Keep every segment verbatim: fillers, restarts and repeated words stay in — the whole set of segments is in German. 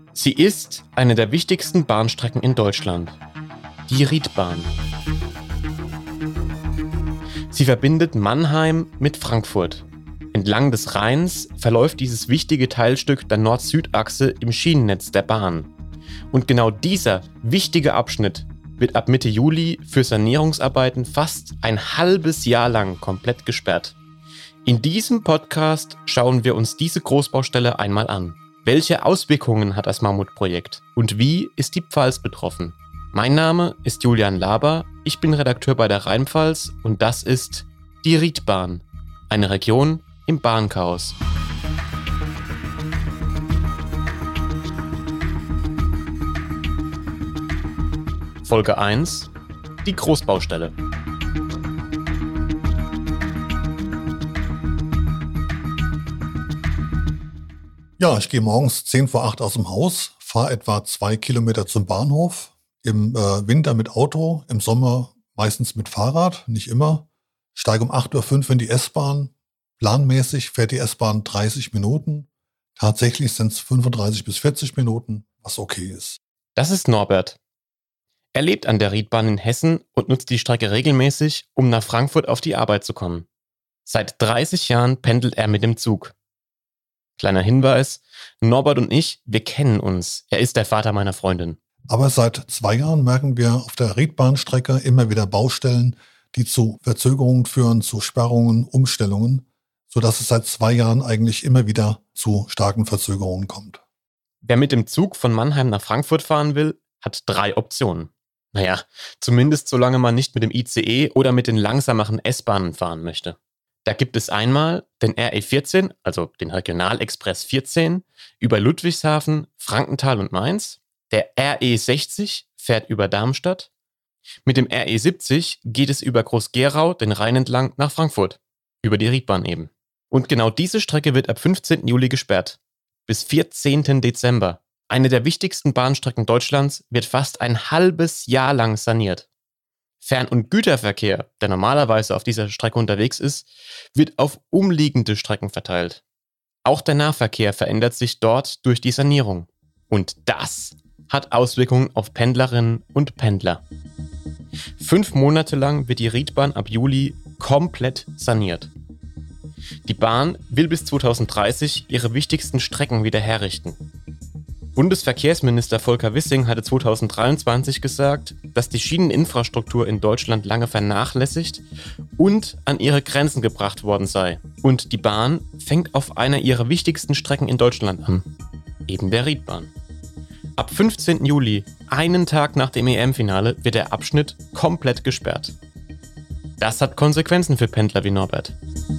Sie ist eine der wichtigsten Bahnstrecken in Deutschland, die Riedbahn. Sie verbindet Mannheim mit Frankfurt. Entlang des Rheins verläuft dieses wichtige Teilstück der Nord-Süd-Achse im Schienennetz der Bahn. Und genau dieser wichtige Abschnitt wird ab Mitte Juli für Sanierungsarbeiten fast ein halbes Jahr lang komplett gesperrt. In diesem Podcast schauen wir uns diese Großbaustelle einmal an. Welche Auswirkungen hat das Mammutprojekt und wie ist die Pfalz betroffen? Mein Name ist Julian Laber, ich bin Redakteur bei der Rheinpfalz und das ist die Riedbahn, eine Region im Bahnchaos. Folge eins: Die Großbaustelle. Ja, ich gehe morgens zehn vor acht aus dem Haus, fahre etwa zwei Kilometer zum Bahnhof, im äh, Winter mit Auto, im Sommer meistens mit Fahrrad, nicht immer. Steige um acht Uhr fünf in die S-Bahn. Planmäßig fährt die S-Bahn dreißig Minuten. Tatsächlich sind es fünfunddreißig bis vierzig Minuten, was okay ist. Das ist Norbert. Er lebt an der Riedbahn in Hessen und nutzt die Strecke regelmäßig, um nach Frankfurt auf die Arbeit zu kommen. Seit dreißig Jahren pendelt er mit dem Zug. Kleiner Hinweis, Norbert und ich, wir kennen uns. Er ist der Vater meiner Freundin. Aber seit zwei Jahren merken wir auf der Riedbahnstrecke immer wieder Baustellen, die zu Verzögerungen führen, zu Sperrungen, Umstellungen, sodass es seit zwei Jahren eigentlich immer wieder zu starken Verzögerungen kommt. Wer mit dem Zug von Mannheim nach Frankfurt fahren will, hat drei Optionen. Naja, zumindest solange man nicht mit dem I C E oder mit den langsameren S-Bahnen fahren möchte. Da gibt es einmal den R E vierzehn, also den Regionalexpress vierzehn, über Ludwigshafen, Frankenthal und Mainz. Der R E sechzig fährt über Darmstadt. Mit dem R E siebzig geht es über Groß-Gerau den Rhein entlang nach Frankfurt. Über die Riedbahn eben. Und genau diese Strecke wird ab fünfzehnten Juli gesperrt. Bis vierzehnten Dezember. Eine der wichtigsten Bahnstrecken Deutschlands wird fast ein halbes Jahr lang saniert. Fern- und Güterverkehr, der normalerweise auf dieser Strecke unterwegs ist, wird auf umliegende Strecken verteilt. Auch der Nahverkehr verändert sich dort durch die Sanierung. Und das hat Auswirkungen auf Pendlerinnen und Pendler. Fünf Monate lang wird die Riedbahn ab Juli komplett saniert. Die Bahn will bis zweitausenddreißig ihre wichtigsten Strecken wieder herrichten. Bundesverkehrsminister Volker Wissing hatte zweitausenddreiundzwanzig gesagt, dass die Schieneninfrastruktur in Deutschland lange vernachlässigt und an ihre Grenzen gebracht worden sei. Und die Bahn fängt auf einer ihrer wichtigsten Strecken in Deutschland an, eben der Riedbahn. Ab fünfzehnten Juli, einen Tag nach dem E M-Finale, wird der Abschnitt komplett gesperrt. Das hat Konsequenzen für Pendler wie Norbert.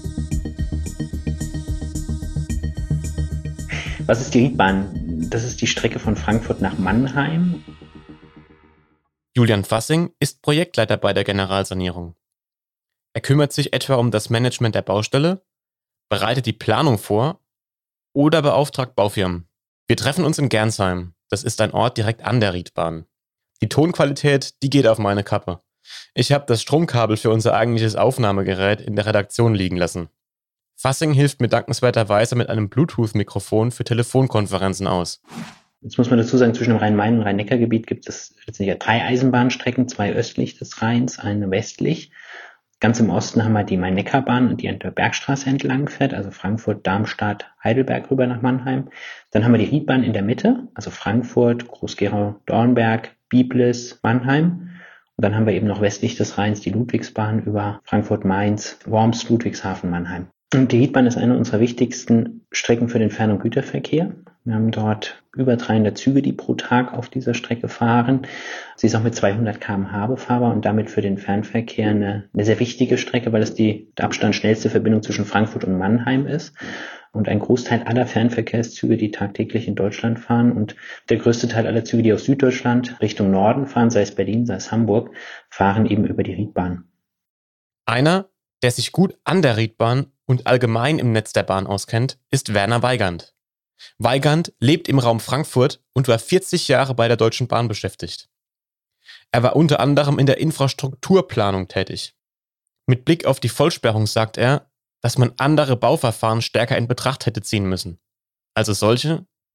Was ist die Riedbahn? Das ist die Strecke von Frankfurt nach Mannheim. Julian Fassing ist Projektleiter bei der Generalsanierung. Er kümmert sich etwa um das Management der Baustelle, bereitet die Planung vor oder beauftragt Baufirmen. Wir treffen uns in Gernsheim. Das ist ein Ort direkt an der Riedbahn. Die Tonqualität, die geht auf meine Kappe. Ich habe das Stromkabel für unser eigentliches Aufnahmegerät in der Redaktion liegen lassen. Fassing hilft mir dankenswerterweise mit einem Bluetooth-Mikrofon für Telefonkonferenzen aus. Jetzt muss man dazu sagen, zwischen dem Rhein-Main- und Rhein-Neckar-Gebiet gibt es letztendlich drei Eisenbahnstrecken, zwei östlich des Rheins, eine westlich. Ganz im Osten haben wir die Main-Neckar-Bahn, die an der Bergstraße entlang fährt, also Frankfurt, Darmstadt, Heidelberg rüber nach Mannheim. Dann haben wir die Riedbahn in der Mitte, also Frankfurt, Groß-Gerau, Dornberg, Biblis, Mannheim. Und dann haben wir eben noch westlich des Rheins die Ludwigsbahn über Frankfurt, Mainz, Worms, Ludwigshafen, Mannheim. Und die Riedbahn ist eine unserer wichtigsten Strecken für den Fern- und Güterverkehr. Wir haben dort über dreihundert Züge, die pro Tag auf dieser Strecke fahren. Sie ist auch mit zweihundert Kilometer pro Stunde befahrbar und damit für den Fernverkehr eine, eine sehr wichtige Strecke, weil es die der Abstand schnellste Verbindung zwischen Frankfurt und Mannheim ist. Und ein Großteil aller Fernverkehrszüge, die tagtäglich in Deutschland fahren und der größte Teil aller Züge, die aus Süddeutschland Richtung Norden fahren, sei es Berlin, sei es Hamburg, fahren eben über die Riedbahn. Einer, der sich gut an der Riedbahn und allgemein im Netz der Bahn auskennt, ist Werner Weigand. Weigand lebt im Raum Frankfurt und war vierzig Jahre bei der Deutschen Bahn beschäftigt. Er war unter anderem in der Infrastrukturplanung tätig. Mit Blick auf die Vollsperrung sagt er, dass man andere Bauverfahren stärker in Betracht hätte ziehen müssen. Also solche,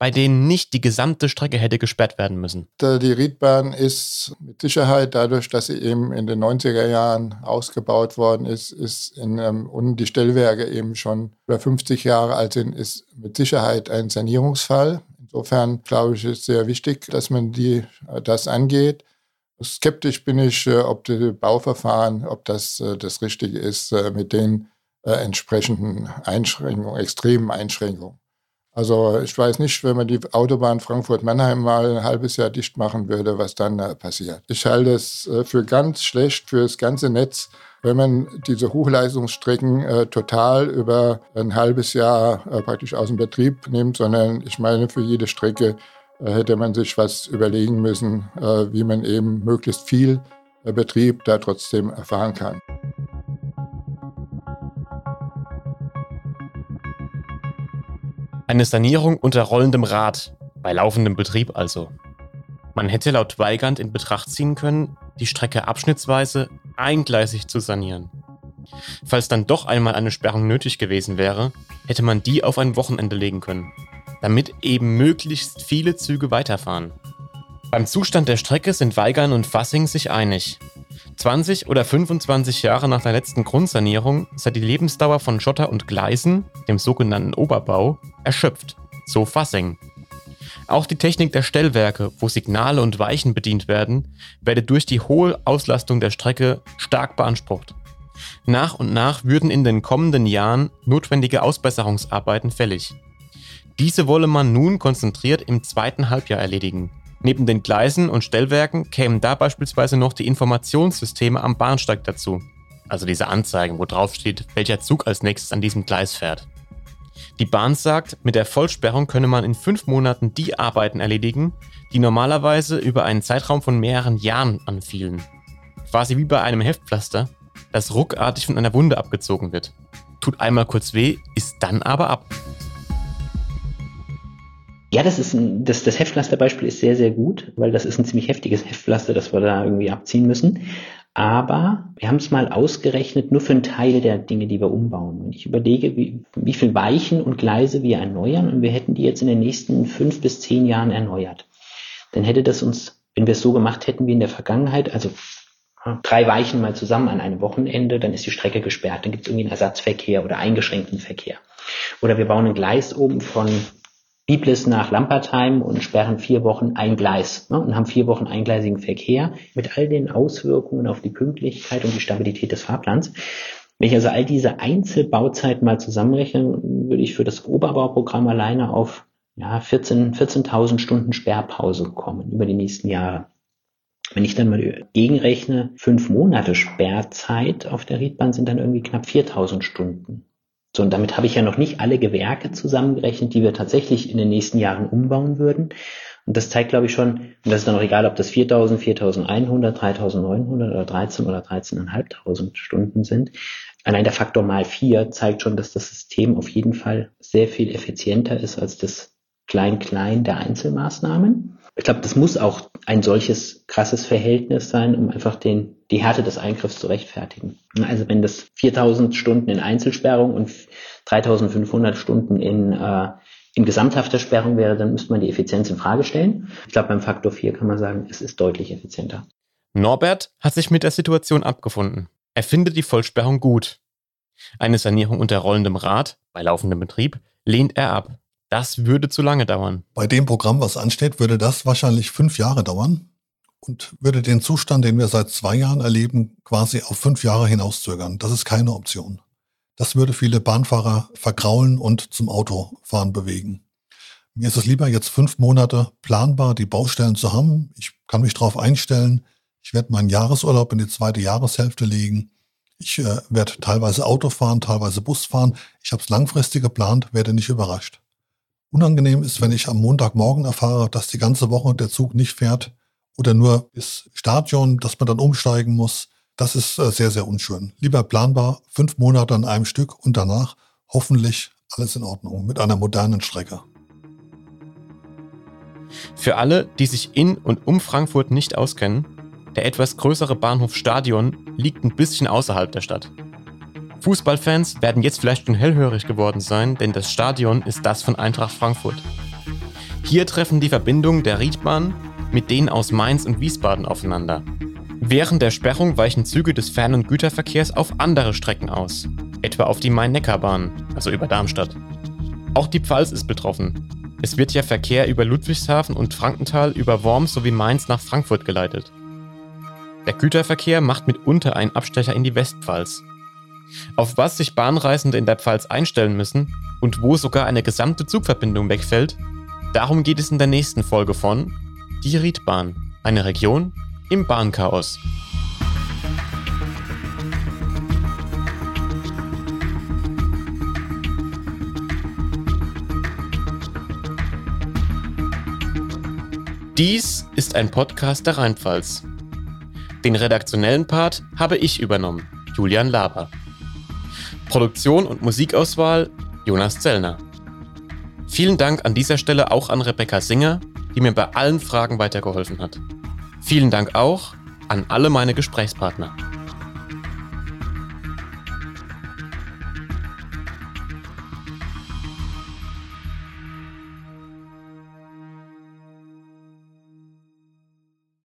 bei denen nicht die gesamte Strecke hätte gesperrt werden müssen. Die Riedbahn ist mit Sicherheit, dadurch, dass sie eben in den neunziger Jahren ausgebaut worden ist, ist in, ähm, und die Stellwerke eben schon über fünfzig Jahre alt sind, ist mit Sicherheit ein Sanierungsfall. Insofern glaube ich, ist sehr wichtig, dass man die, das angeht. Skeptisch bin ich, ob die Bauverfahren, ob das das Richtige ist mit den entsprechenden Einschränkungen, extremen Einschränkungen. Also ich weiß nicht, wenn man die Autobahn Frankfurt-Mannheim mal ein halbes Jahr dicht machen würde, was dann äh, passiert. Ich halte es äh, für ganz schlecht für das ganze Netz, wenn man diese Hochleistungsstrecken äh, total über ein halbes Jahr äh, praktisch aus dem Betrieb nimmt, sondern ich meine, für jede Strecke äh, hätte man sich was überlegen müssen, äh, wie man eben möglichst viel äh, Betrieb da trotzdem erfahren kann. Eine Sanierung unter rollendem Rad, bei laufendem Betrieb also. Man hätte laut Weigand in Betracht ziehen können, die Strecke abschnittsweise eingleisig zu sanieren. Falls dann doch einmal eine Sperrung nötig gewesen wäre, hätte man die auf ein Wochenende legen können, damit eben möglichst viele Züge weiterfahren. Beim Zustand der Strecke sind Weigand und Fassing sich einig. zwanzig oder fünfundzwanzig Jahre nach der letzten Grundsanierung sei die Lebensdauer von Schotter und Gleisen, dem sogenannten Oberbau, erschöpft. So Fassing. Auch die Technik der Stellwerke, wo Signale und Weichen bedient werden, werde durch die hohe Auslastung der Strecke stark beansprucht. Nach und nach würden in den kommenden Jahren notwendige Ausbesserungsarbeiten fällig. Diese wolle man nun konzentriert im zweiten Halbjahr erledigen. Neben den Gleisen und Stellwerken kämen da beispielsweise noch die Informationssysteme am Bahnsteig dazu. Also diese Anzeigen, wo drauf steht, welcher Zug als nächstes an diesem Gleis fährt. Die Bahn sagt, mit der Vollsperrung könne man in fünf Monaten die Arbeiten erledigen, die normalerweise über einen Zeitraum von mehreren Jahren anfielen. Quasi wie bei einem Heftpflaster, das ruckartig von einer Wunde abgezogen wird. Tut einmal kurz weh, ist dann aber ab. Ja, das ist ein, das, das Heftpflasterbeispiel ist sehr, sehr gut, weil das ist ein ziemlich heftiges Heftpflaster, das wir da irgendwie abziehen müssen. Aber wir haben es mal ausgerechnet, nur für einen Teil der Dinge, die wir umbauen. Wenn ich überlege, wie, wie viel Weichen und Gleise wir erneuern und wir hätten die jetzt in den nächsten fünf bis zehn Jahren erneuert, dann hätte das uns, wenn wir es so gemacht hätten wie in der Vergangenheit, also drei Weichen mal zusammen an einem Wochenende, dann ist die Strecke gesperrt, dann gibt es irgendwie einen Ersatzverkehr oder eingeschränkten Verkehr. Oder wir bauen ein Gleis oben von Biblis nach Lampertheim und sperren vier Wochen ein Gleis, ne, und haben vier Wochen eingleisigen Verkehr mit all den Auswirkungen auf die Pünktlichkeit und die Stabilität des Fahrplans. Wenn ich also all diese Einzelbauzeiten mal zusammenrechne, würde ich für das Oberbauprogramm alleine auf ja, vierzehn, vierzehntausend Stunden Sperrpause kommen über die nächsten Jahre. Wenn ich dann mal gegenrechne, fünf Monate Sperrzeit auf der Riedbahn sind dann irgendwie knapp viertausend Stunden. So, und damit habe ich ja noch nicht alle Gewerke zusammengerechnet, die wir tatsächlich in den nächsten Jahren umbauen würden. Und das zeigt, glaube ich, schon, und das ist dann auch egal, ob das viertausend, viertausendeinhundert, dreitausendneunhundert oder dreizehn oder dreizehntausendfünfhundert Stunden sind. Allein der Faktor mal vier zeigt schon, dass das System auf jeden Fall sehr viel effizienter ist als das Klein-Klein der Einzelmaßnahmen. Ich glaube, das muss auch ein solches krasses Verhältnis sein, um einfach den, die Härte des Eingriffs zu rechtfertigen. Also wenn das viertausend Stunden in Einzelsperrung und dreitausendfünfhundert Stunden in, äh, in gesamthafter Sperrung wäre, dann müsste man die Effizienz in Frage stellen. Ich glaube, beim Faktor vier kann man sagen, es ist deutlich effizienter. Norbert hat sich mit der Situation abgefunden. Er findet die Vollsperrung gut. Eine Sanierung unter rollendem Rad, bei laufendem Betrieb, lehnt er ab. Das würde zu lange dauern. Bei dem Programm, was ansteht, würde das wahrscheinlich fünf Jahre dauern und würde den Zustand, den wir seit zwei Jahren erleben, quasi auf fünf Jahre hinauszögern. Das ist keine Option. Das würde viele Bahnfahrer vergraulen und zum Autofahren bewegen. Mir ist es lieber, jetzt fünf Monate planbar die Baustellen zu haben. Ich kann mich darauf einstellen. Ich werde meinen Jahresurlaub in die zweite Jahreshälfte legen. Ich äh, werde teilweise Auto fahren, teilweise Bus fahren. Ich habe es langfristig geplant, werde nicht überrascht. Unangenehm ist, wenn ich am Montagmorgen erfahre, dass die ganze Woche der Zug nicht fährt oder nur bis Stadion, dass man dann umsteigen muss. Das ist äh, sehr, sehr unschön. Lieber planbar, fünf Monate an einem Stück und danach hoffentlich alles in Ordnung mit einer modernen Strecke. Für alle, die sich in und um Frankfurt nicht auskennen, der etwas größere Bahnhof Stadion liegt ein bisschen außerhalb der Stadt. Fußballfans werden jetzt vielleicht schon hellhörig geworden sein, denn das Stadion ist das von Eintracht Frankfurt. Hier treffen die Verbindungen der Riedbahn mit denen aus Mainz und Wiesbaden aufeinander. Während der Sperrung weichen Züge des Fern- und Güterverkehrs auf andere Strecken aus, etwa auf die Main-Neckar-Bahn, also über Darmstadt. Auch die Pfalz ist betroffen. Es wird ja Verkehr über Ludwigshafen und Frankenthal über Worms sowie Mainz nach Frankfurt geleitet. Der Güterverkehr macht mitunter einen Abstecher in die Westpfalz. Auf was sich Bahnreisende in der Pfalz einstellen müssen und wo sogar eine gesamte Zugverbindung wegfällt, darum geht es in der nächsten Folge von Die Riedbahn, eine Region im Bahnchaos. Dies ist ein Podcast der Rheinpfalz. Den redaktionellen Part habe ich übernommen, Julian Laber. Produktion und Musikauswahl Jonas Zellner. Vielen Dank an dieser Stelle auch an Rebecca Singer, die mir bei allen Fragen weitergeholfen hat. Vielen Dank auch an alle meine Gesprächspartner.